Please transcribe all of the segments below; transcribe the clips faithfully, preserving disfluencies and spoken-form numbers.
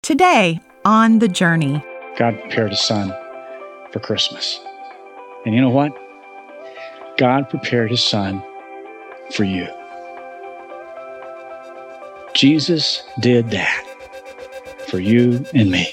Today on The Journey. God prepared his son for Christmas. And you know what? God prepared his son for you. Jesus did that for you and me.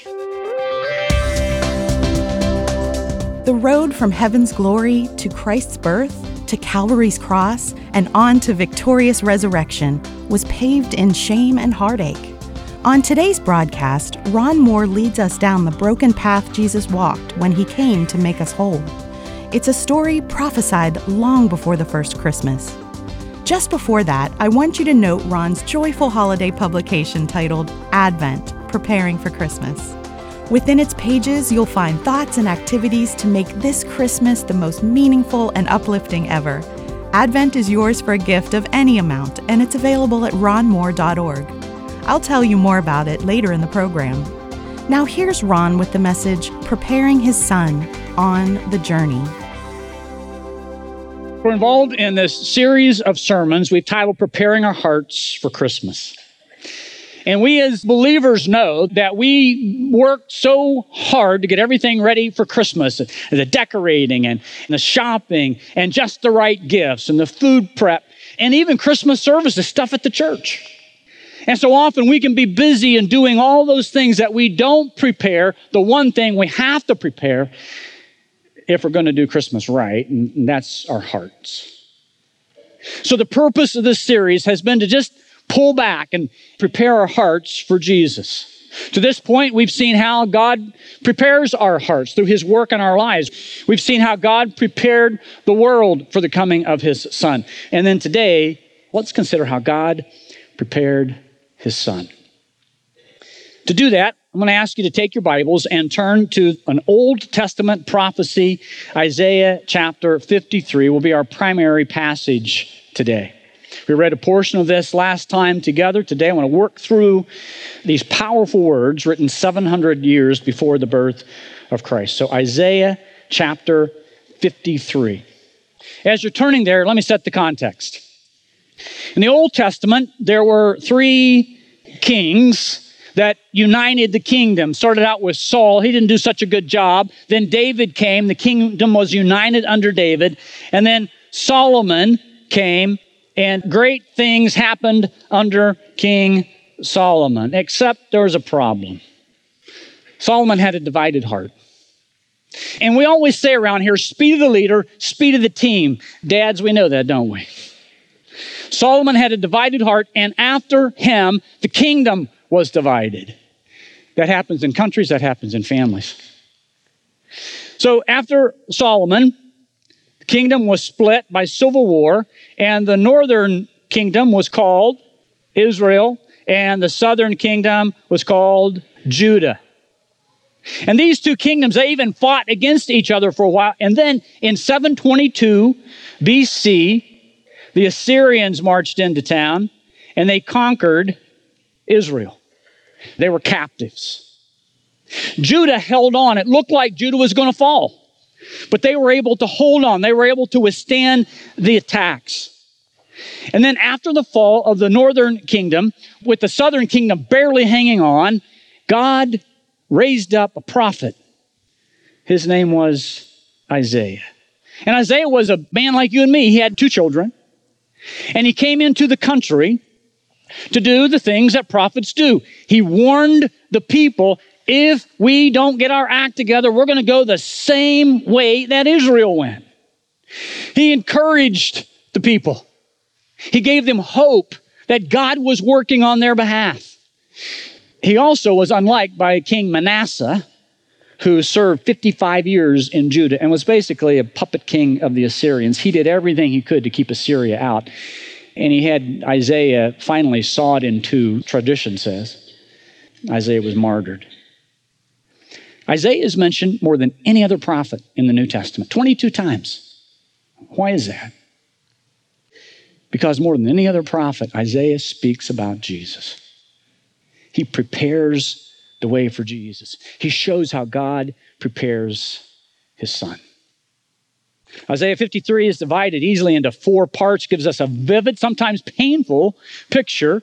The road from heaven's glory to Christ's birth, to Calvary's cross, and on to victorious resurrection was paved in shame and heartache. On today's broadcast, Ron Moore leads us down the broken path Jesus walked when he came to make us whole. It's a story prophesied long before the first Christmas. Just before that, I want you to note Ron's joyful holiday publication titled Advent, Preparing for Christmas. Within its pages, you'll find thoughts and activities to make this Christmas the most meaningful and uplifting ever. Advent is yours for a gift of any amount, and it's available at ron moore dot org. I'll tell you more about it later in the program. Now here's Ron with the message, Preparing His Son on the Journey. We're involved in this series of sermons we've titled Preparing Our Hearts for Christmas. And we as believers know that we work so hard to get everything ready for Christmas, the decorating and the shopping and just the right gifts and the food prep and even Christmas services, stuff at the church. And so often we can be busy and doing all those things that we don't prepare the one thing we have to prepare if we're going to do Christmas right, and that's our hearts. So the purpose of this series has been to just pull back and prepare our hearts for Jesus. To this point, we've seen how God prepares our hearts through his work in our lives. We've seen how God prepared the world for the coming of his son. And then today, let's consider how God prepared his son. To do that, I'm going to ask you to take your Bibles and turn to an Old Testament prophecy. Isaiah chapter fifty-three will be our primary passage today. We read a portion of this last time together. Today I want to work through these powerful words written seven hundred years before the birth of Christ. So Isaiah chapter fifty-three. As you're turning there, let me set the context. In the Old Testament, there were three kings that united the kingdom. Started out with Saul. He didn't do such a good job. Then David came. The kingdom was united under David. And then Solomon came, and great things happened under King Solomon, except there was a problem. Solomon had a divided heart. And we always say around here, speed of the leader, speed of the team. Dads, we know that, don't we? Solomon had a divided heart, and after him, the kingdom was divided. That happens in countries, that happens in families. So after Solomon, the kingdom was split by civil war, and the northern kingdom was called Israel, and the southern kingdom was called Judah. And these two kingdoms, they even fought against each other for a while. And then in seven twenty-two B C, the Assyrians marched into town and they conquered Israel. They were captives. Judah held on. It looked like Judah was going to fall, but they were able to hold on. They were able to withstand the attacks. And then after the fall of the northern kingdom, with the southern kingdom barely hanging on, God raised up a prophet. His name was Isaiah. And Isaiah was a man like you and me. He had two children. And he came into the country to do the things that prophets do. He warned the people, if we don't get our act together, we're going to go the same way that Israel went. He encouraged the people. He gave them hope that God was working on their behalf. He also was unliked by King Manasseh, who served fifty-five years in Judah and was basically a puppet king of the Assyrians. He did everything he could to keep Assyria out. And he had Isaiah finally sawed in two, tradition says. Isaiah was martyred. Isaiah is mentioned more than any other prophet in the New Testament, twenty-two times. Why is that? Because more than any other prophet, Isaiah speaks about Jesus. He prepares the way for Jesus. He shows how God prepares his son. Isaiah fifty-three is divided easily into four parts, gives us a vivid, sometimes painful picture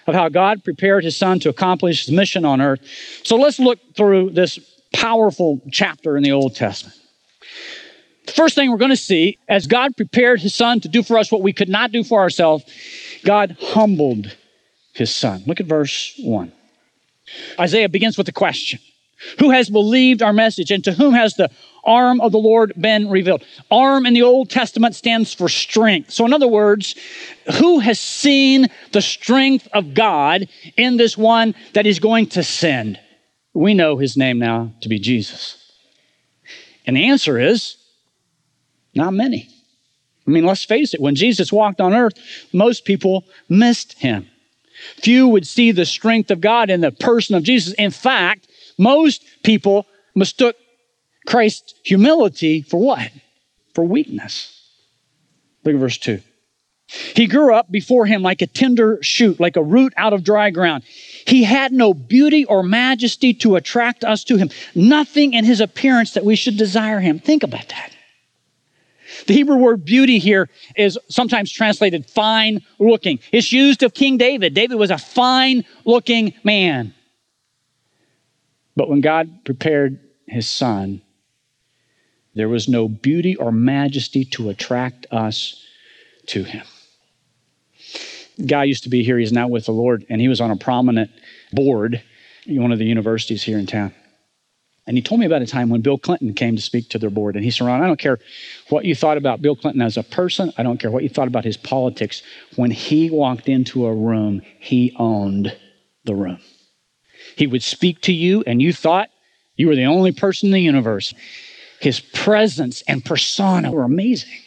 of how God prepared his son to accomplish his mission on earth. So let's look through this powerful chapter in the Old Testament. The first thing we're going to see, as God prepared his son to do for us what we could not do for ourselves, God humbled his son. Look at verse one. Isaiah begins with a question. Who has believed our message, and to whom has the arm of the Lord been revealed? Arm in the Old Testament stands for strength. So in other words, who has seen the strength of God in this one that he's going to send? We know his name now to be Jesus. And the answer is, not many. I mean, let's face it, when Jesus walked on earth, most people missed him. Few would see the strength of God in the person of Jesus. In fact, most people mistook Christ's humility for what? For weakness. Look at verse two. He grew up before him like a tender shoot, like a root out of dry ground. He had no beauty or majesty to attract us to him. Nothing in his appearance that we should desire him. Think about that. The Hebrew word beauty here is sometimes translated fine looking. It's used of King David. David was a fine looking man. But when God prepared his son, there was no beauty or majesty to attract us to him. The guy used to be here. He's now with the Lord, and he was on a prominent board in one of the universities here in town. And he told me about a time when Bill Clinton came to speak to their board. And he said, Ron, I don't care what you thought about Bill Clinton as a person. I don't care what you thought about his politics. When he walked into a room, he owned the room. He would speak to you, and you thought you were the only person in the universe. His presence and persona were amazing.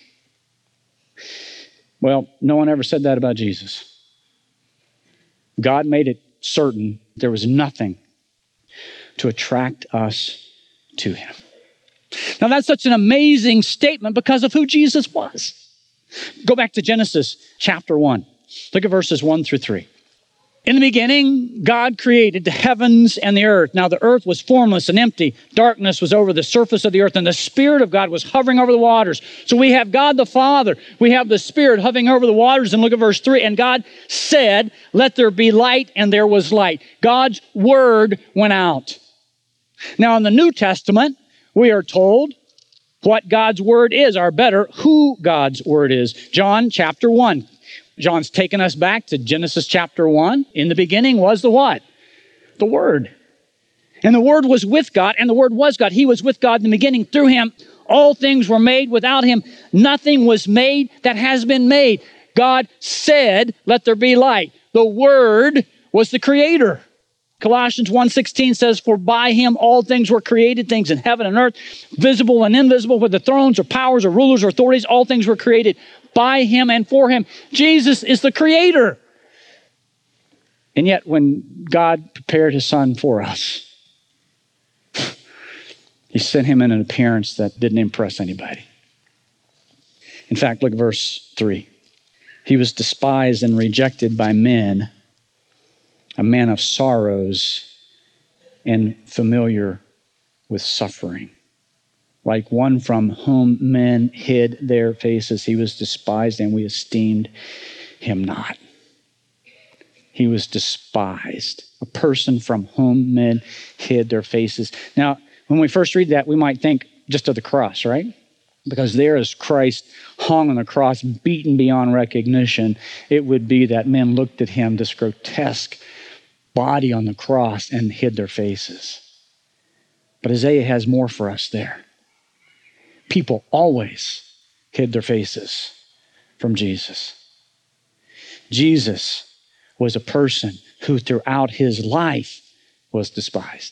Well, no one ever said that about Jesus. God made it certain there was nothing to attract us to him. Now, that's such an amazing statement because of who Jesus was. Go back to Genesis chapter one. Look at verses one through three. In the beginning, God created the heavens and the earth. Now the earth was formless and empty. Darkness was over the surface of the earth, and the Spirit of God was hovering over the waters. So we have God the Father. We have the Spirit hovering over the waters. And look at verse three. And God said, let there be light, and there was light. God's word went out. Now in the New Testament, we are told what God's word is, or better, who God's word is. John chapter one. John's taken us back to Genesis chapter one. In the beginning was the what? The Word. And the Word was with God, and the Word was God. He was with God in the beginning. Through him, all things were made. Without him, nothing was made that has been made. God said, let there be light. The Word was the creator. Colossians one sixteen says, for by him all things were created, things in heaven and earth, visible and invisible, whether thrones or powers or rulers or authorities, all things were created by him and for him. Jesus is the creator. And yet when God prepared his son for us, he sent him in an appearance that didn't impress anybody. In fact, look at verse three. He was despised and rejected by men, a man of sorrows and familiar with suffering. Like one from whom men hid their faces, he was despised and we esteemed him not. He was despised, a person from whom men hid their faces. Now, when we first read that, we might think just of the cross, right? Because there as Christ hung on the cross, beaten beyond recognition, it would be that men looked at him, this grotesque body on the cross, and hid their faces. But Isaiah has more for us there. People always hid their faces from Jesus. Jesus was a person who throughout his life was despised.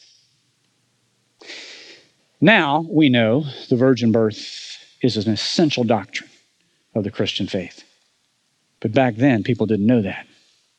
Now we know the virgin birth is an essential doctrine of the Christian faith. But back then, people didn't know that.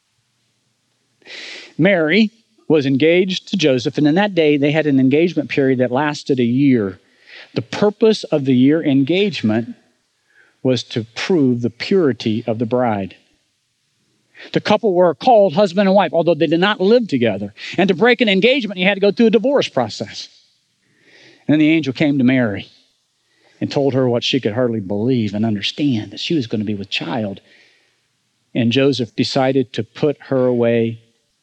Mary was engaged to Joseph, and in that day, they had an engagement period that lasted a year. The purpose of the year engagement was to prove the purity of the bride. The couple were called husband and wife, although they did not live together. And to break an engagement, you had to go through a divorce process. And then the angel came to Mary and told her what she could hardly believe and understand, that she was going to be with child. And Joseph decided to put her away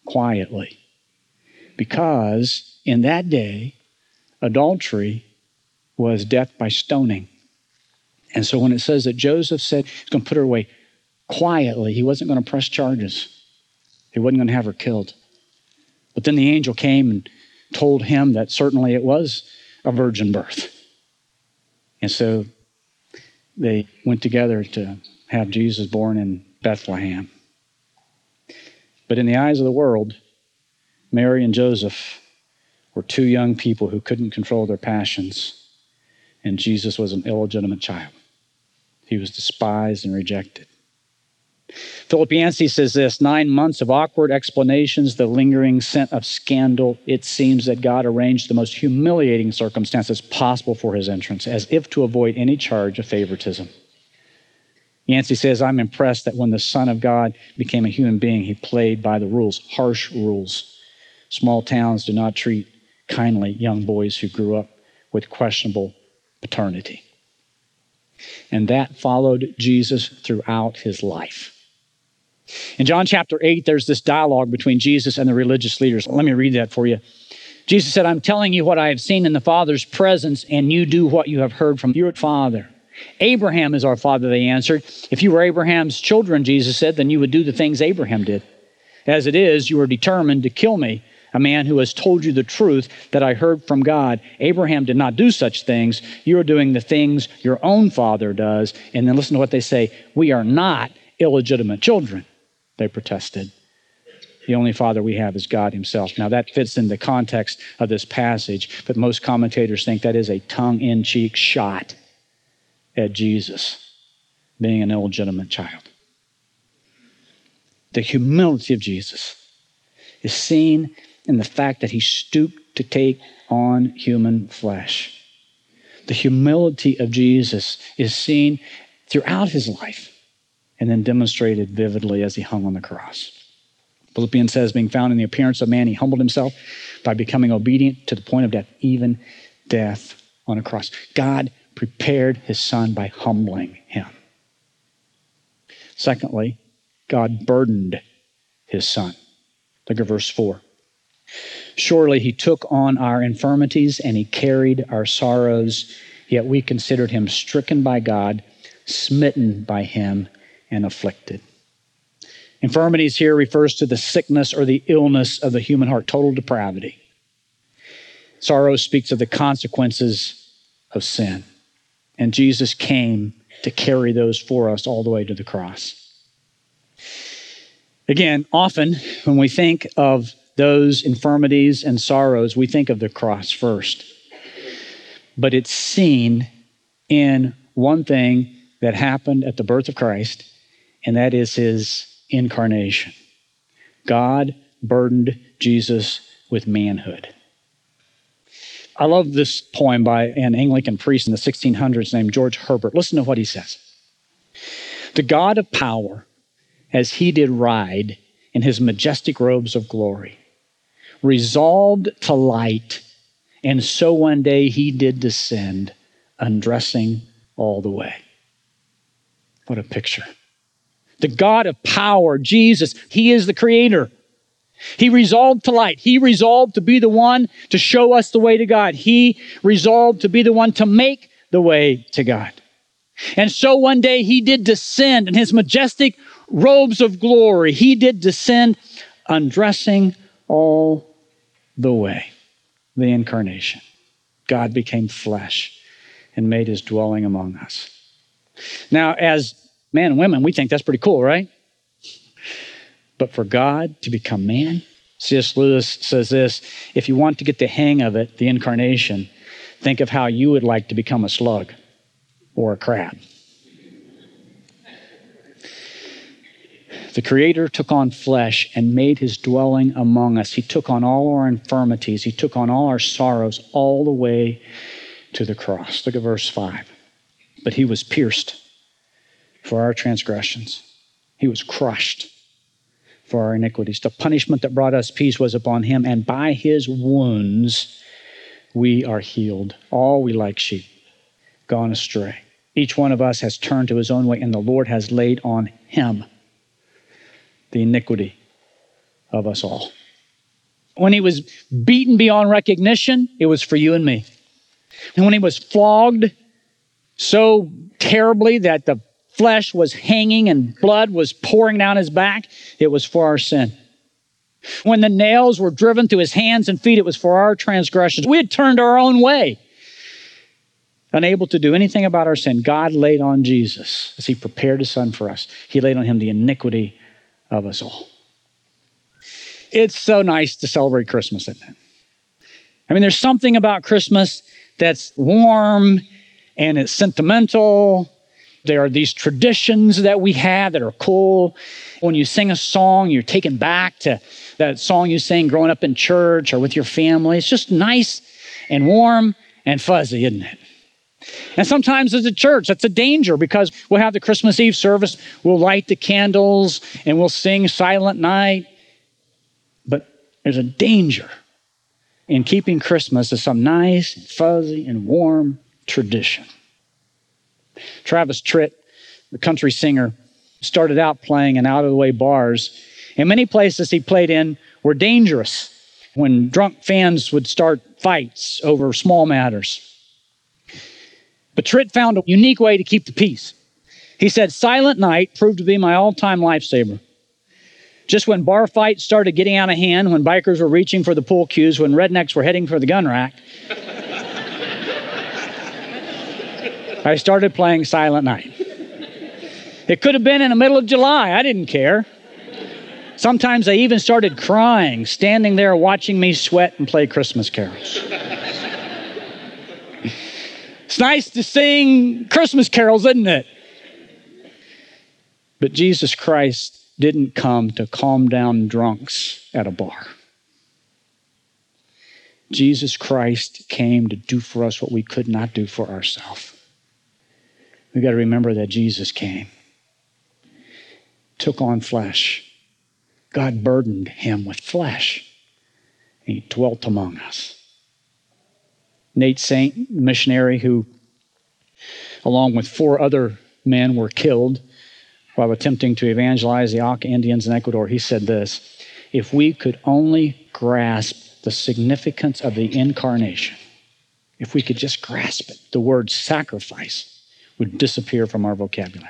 quietly. Because in that day, adultery was death by stoning. And so when it says that Joseph said he's going to put her away quietly, he wasn't going to press charges. He wasn't going to have her killed. But then the angel came and told him that certainly it was a virgin birth. And so they went together to have Jesus born in Bethlehem. But in the eyes of the world, Mary and Joseph were two young people who couldn't control their passions, and Jesus was an illegitimate child. He was despised and rejected. Philip Yancey says this, nine months of awkward explanations, the lingering scent of scandal. It seems that God arranged the most humiliating circumstances possible for his entrance, as if to avoid any charge of favoritism. Yancey says, I'm impressed that when the Son of God became a human being, he played by the rules, harsh rules. Small towns do not treat kindly young boys who grew up with questionable paternity. And that followed Jesus throughout his life. In John chapter eight, there's this dialogue between Jesus and the religious leaders. Let me read that for you. Jesus said, I'm telling you what I have seen in the Father's presence, and you do what you have heard from your Father. Abraham is our father, they answered. If you were Abraham's children, Jesus said, then you would do the things Abraham did. As it is, you are determined to kill me, a man who has told you the truth that I heard from God. Abraham did not do such things. You are doing the things your own father does. And then listen to what they say. We are not illegitimate children, they protested. The only father we have is God himself. Now that fits in the context of this passage, but most commentators think that is a tongue-in-cheek shot at Jesus being an illegitimate child. The humility of Jesus is seen in the fact that he stooped to take on human flesh. The humility of Jesus is seen throughout his life and then demonstrated vividly as he hung on the cross. Philippians says, being found in the appearance of man, he humbled himself by becoming obedient to the point of death, even death on a cross. God prepared his son by humbling him. Secondly, God burdened his son. Look at verse four. Surely he took on our infirmities and he carried our sorrows, yet we considered him stricken by God, smitten by him, and afflicted. Infirmities here refers to the sickness or the illness of the human heart, total depravity. Sorrow speaks of the consequences of sin. And Jesus came to carry those for us all the way to the cross. Again, often when we think of those infirmities and sorrows, we think of the cross first. But it's seen in one thing that happened at the birth of Christ, and that is his incarnation. God burdened Jesus with manhood. I love this poem by an Anglican priest in the sixteen hundreds named George Herbert. Listen to what he says. The God of power, as he did ride in his majestic robes of glory, resolved to light, and so one day he did descend, undressing all the way. What a picture. The God of power, Jesus, he is the creator. He resolved to light. He resolved to be the one to show us the way to God. He resolved to be the one to make the way to God. And so one day he did descend in his majestic robes of glory. He did descend, undressing all the way. The incarnation. God became flesh and made his dwelling among us. Now, as men and women, we think that's pretty cool, right? But for God to become man, C S Lewis says this, if you want to get the hang of it, the incarnation, think of how you would like to become a slug or a crab. The Creator took on flesh and made his dwelling among us. He took on all our infirmities. He took on all our sorrows all the way to the cross. Look at verse five. But he was pierced for our transgressions. He was crushed for our iniquities. The punishment that brought us peace was upon him, and by his wounds we are healed. All we like sheep, gone astray. Each one of us has turned to his own way, and the Lord has laid on him the iniquity of us all. When he was beaten beyond recognition, it was for you and me. And when he was flogged so terribly that the flesh was hanging and blood was pouring down his back, it was for our sin. When the nails were driven through his hands and feet, it was for our transgressions. We had turned our own way. Unable to do anything about our sin, God laid on Jesus as he prepared his son for us. He laid on him the iniquity of us all. It's so nice to celebrate Christmas, isn't it? I mean, there's something about Christmas that's warm and it's sentimental. There are these traditions that we have that are cool. When you sing a song, you're taken back to that song you sang growing up in church or with your family. It's just nice and warm and fuzzy, isn't it? And sometimes as a church, that's a danger because we'll have the Christmas Eve service, we'll light the candles, and we'll sing Silent Night. But there's a danger in keeping Christmas as some nice and fuzzy and warm tradition. Travis Tritt, the country singer, started out playing in out-of-the-way bars, and many places he played in were dangerous when drunk fans would start fights over small matters. But Tritt found a unique way to keep the peace. He said, "Silent Night proved to be my all-time lifesaver. Just when bar fights started getting out of hand, when bikers were reaching for the pool cues, when rednecks were heading for the gun rack, I started playing Silent Night. It could have been in the middle of July. I didn't care. Sometimes they even started crying, standing there watching me sweat and play Christmas carols." It's nice to sing Christmas carols, isn't it? But Jesus Christ didn't come to calm down drunks at a bar. Jesus Christ came to do for us what we could not do for ourselves. We've got to remember that Jesus came, took on flesh. God burdened him with flesh, and he dwelt among us. Nate Saint, missionary who, along with four other men, were killed while attempting to evangelize the Auca Indians in Ecuador, he said this: "If we could only grasp the significance of the incarnation, if we could just grasp it, the word sacrifice would disappear from our vocabulary."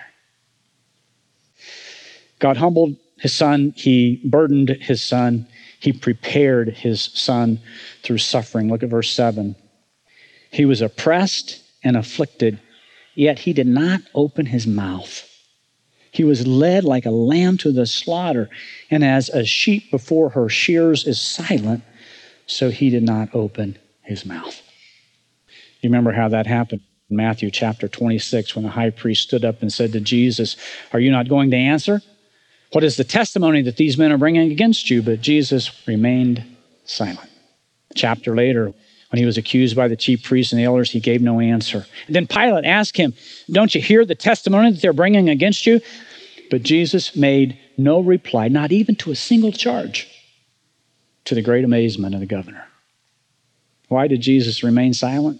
God humbled his son. He burdened his son. He prepared his son through suffering. Look at verse seven. He was oppressed and afflicted, yet he did not open his mouth. He was led like a lamb to the slaughter, and as a sheep before her shears is silent, so he did not open his mouth. You remember how that happened in Matthew chapter twenty-six when the high priest stood up and said to Jesus, "Are you not going to answer? What is the testimony that these men are bringing against you?" But Jesus remained silent. A chapter later, when he was accused by the chief priests and the elders, he gave no answer. And then Pilate asked him, "Don't you hear the testimony that they're bringing against you?" But Jesus made no reply, not even to a single charge, to the great amazement of the governor. Why did Jesus remain silent?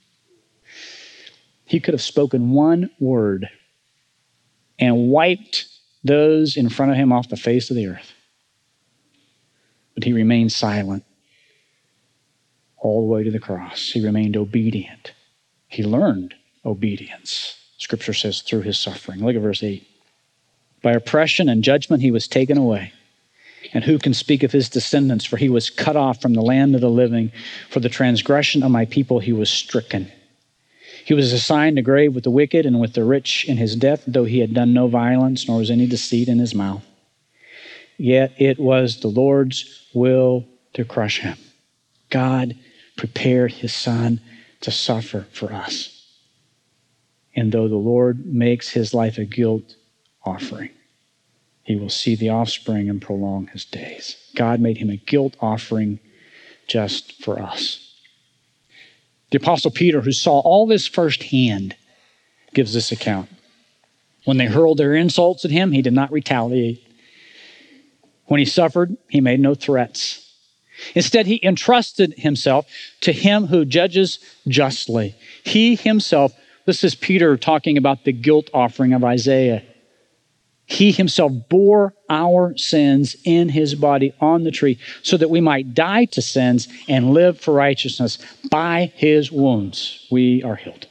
He could have spoken one word and wiped those in front of him off the face of the earth. But he remained silent all the way to the cross. He remained obedient. He learned obedience, Scripture says, through his suffering. Look at verse eight. By oppression and judgment he was taken away. And who can speak of his descendants? For he was cut off from the land of the living. For the transgression of my people he was stricken. He was assigned a grave with the wicked and with the rich in his death, though he had done no violence, nor was any deceit in his mouth. Yet it was the Lord's will to crush him. God prepared his son to suffer for us. And though the Lord makes his life a guilt offering, he will see the offspring and prolong his days. God made him a guilt offering just for us. The Apostle Peter, who saw all this firsthand, gives this account. When they hurled their insults at him, he did not retaliate. When he suffered, he made no threats. Instead, he entrusted himself to him who judges justly. He himself, this is Peter talking about the guilt offering of Isaiah. He himself bore our sins in his body on the tree so that we might die to sins and live for righteousness. By his wounds, we are healed.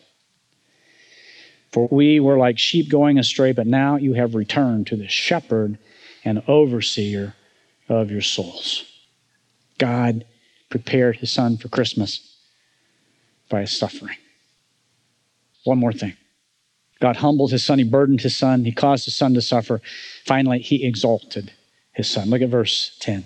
For we were like sheep going astray, but now you have returned to the shepherd and overseer of your souls. God prepared his son for Christmas by his suffering. One more thing. God humbled his son. He burdened his son. He caused his son to suffer. Finally, he exalted his son. Look at verse ten.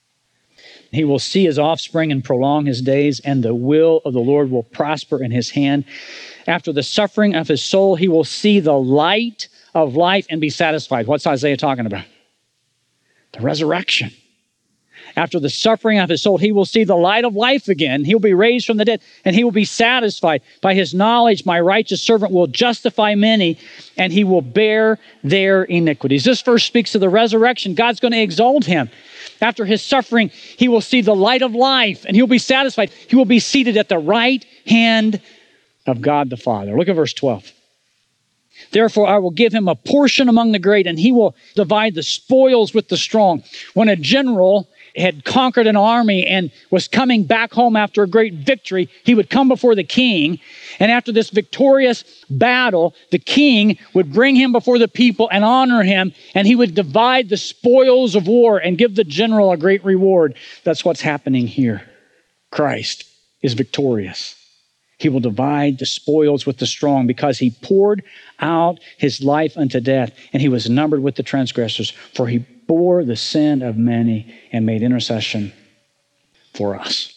He will see his offspring and prolong his days, and the will of the Lord will prosper in his hand. After the suffering of his soul, he will see the light of life and be satisfied. What's Isaiah talking about? The resurrection. After the suffering of his soul, he will see the light of life again. He'll be raised from the dead, and he will be satisfied. By his knowledge, my righteous servant will justify many, and he will bear their iniquities. This verse speaks of the resurrection. God's going to exalt him. After his suffering, he will see the light of life, and he'll be satisfied. He will be seated at the right hand of God the Father. Look at verse twelve. Therefore, I will give him a portion among the great, and he will divide the spoils with the strong. When a general had conquered an army and was coming back home after a great victory, he would come before the king. And after this victorious battle, the king would bring him before the people and honor him, and he would divide the spoils of war and give the general a great reward. That's what's happening here. Christ is victorious. He will divide the spoils with the strong because he poured out his life unto death, and he was numbered with the transgressors, for he bore the sin of many and made intercession for us.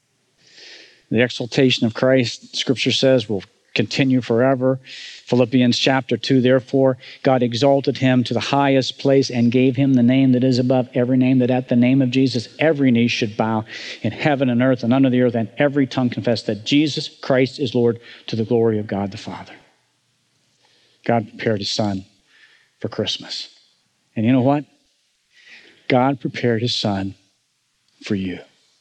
The exaltation of Christ, Scripture says, will continue forever. Philippians chapter two, therefore, God exalted him to the highest place and gave him the name that is above every name, that at the name of Jesus every knee should bow in heaven and earth and under the earth, and every tongue confess that Jesus Christ is Lord, to the glory of God the Father. God prepared his son for Christmas. And you know what? God prepared his son for you.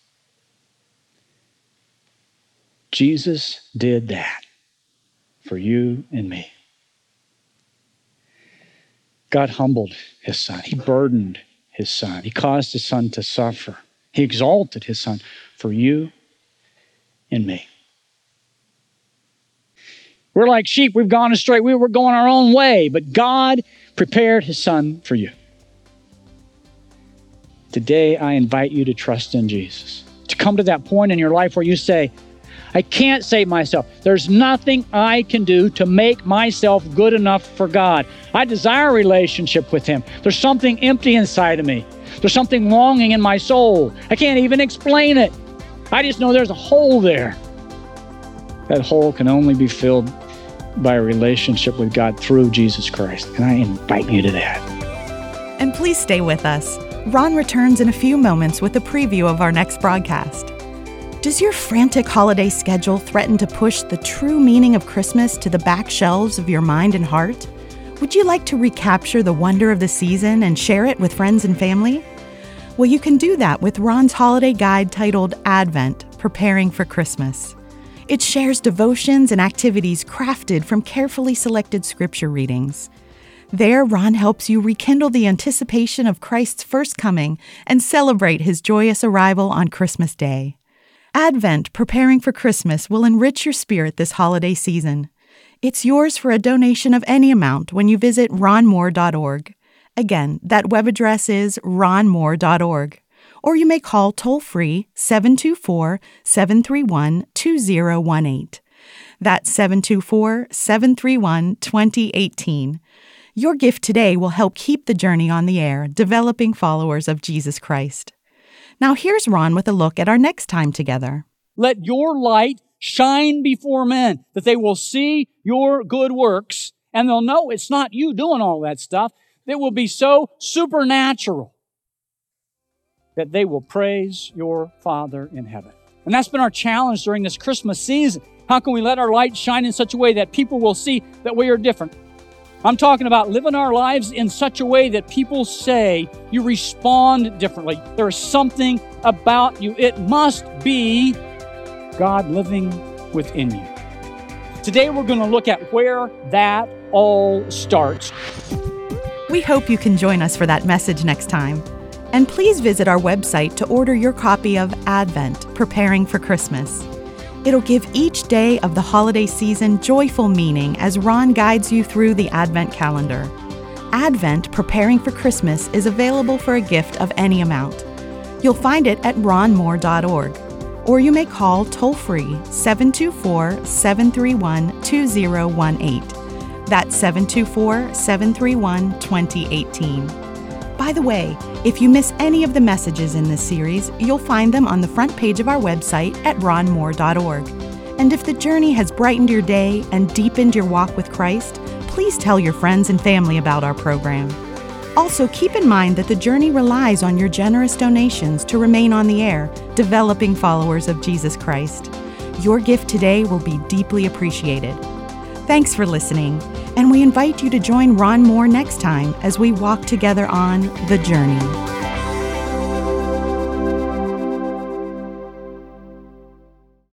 Jesus did that for you and me. God humbled his son. He burdened his son. He caused his son to suffer. He exalted his son for you and me. We're like sheep. We've gone astray. We were going our own way, but God prepared his son for you. Today, I invite you to trust in Jesus, to come to that point in your life where you say, I can't save myself. There's nothing I can do to make myself good enough for God. I desire a relationship with him. There's something empty inside of me. There's something longing in my soul. I can't even explain it. I just know there's a hole there. That hole can only be filled by a relationship with God through Jesus Christ. And I invite you to that. And please stay with us. Ron returns in a few moments with a preview of our next broadcast. Does your frantic holiday schedule threaten to push the true meaning of Christmas to the back shelves of your mind and heart? Would you like to recapture the wonder of the season and share it with friends and family? Well, you can do that with Ron's holiday guide titled Advent, Preparing for Christmas. It shares devotions and activities crafted from carefully selected scripture readings. There, Ron helps you rekindle the anticipation of Christ's first coming and celebrate his joyous arrival on Christmas Day. Advent, Preparing for Christmas will enrich your spirit this holiday season. It's yours for a donation of any amount when you visit ron moore dot org. Again, that web address is ron moore dot org. Or you may call toll-free seven two four, seven three one, two zero one eight. That's seven two four, seven three one, two zero one eight. Your gift today will help keep the journey on the air, developing followers of Jesus Christ. Now here's Ron with a look at our next time together. Let your light shine before men, that they will see your good works, and they'll know it's not you doing all that stuff. It will be so supernatural that they will praise your Father in heaven. And that's been our challenge during this Christmas season. How can we let our light shine in such a way that people will see that we are different? I'm talking about living our lives in such a way that people say you respond differently. There is something about you. It must be God living within you. Today we're going to look at where that all starts. We hope you can join us for that message next time. And please visit our website to order your copy of Advent, Preparing for Christmas. It'll give each day of the holiday season joyful meaning as Ron guides you through the Advent calendar. Advent, Preparing for Christmas is available for a gift of any amount. You'll find it at ron moore dot org, or you may call toll-free seven two four, seven three one, two zero one eight. That's seven two four, seven three one, two zero one eight. By the way, if you miss any of the messages in this series, you'll find them on the front page of our website at ron moore dot org. And if the journey has brightened your day and deepened your walk with Christ, please tell your friends and family about our program. Also, keep in mind that the journey relies on your generous donations to remain on the air, developing followers of Jesus Christ. Your gift today will be deeply appreciated. Thanks for listening, and we invite you to join Ron Moore next time as we walk together on The Journey.